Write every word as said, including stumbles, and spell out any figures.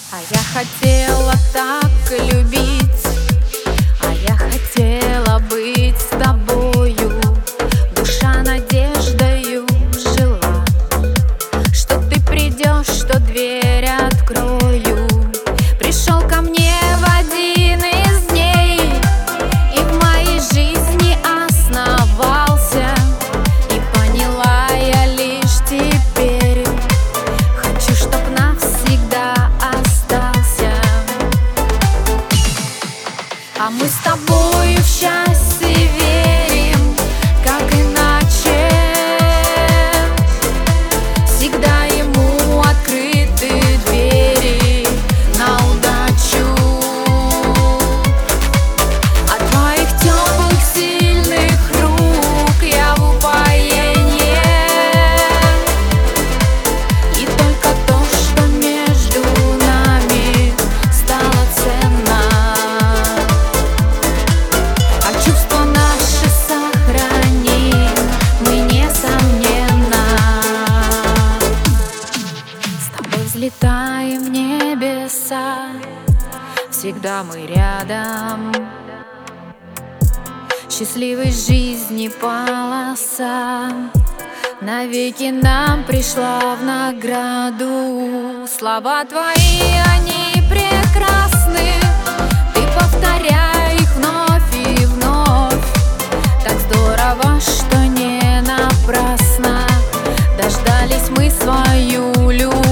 А я хотела так любить, а я хотела быть с тобою. Душа надеждою жила, что ты придешь, что дверь открою. Пришел ко мне в один из дней и в моей жизни основался. И поняла я лишь теперь, хочу, чтоб навсегда остался. А мы с тобою в счастье верим, как иначе. Всегда ему открыты двери на удачу. От твоих теплых, сильных рук я в упоенье. И только то, что между нами стало ценно, а чувства наши сохраним мы, несомненно. С тобой взлетаем в небеса, всегда мы рядом. Счастливой жизни полоса навеки нам пришла в награду. Слова твои, они прекрасны, ты повторяй их вновь и вновь. Так здорово, что не напрасно дождались мы свою любовь.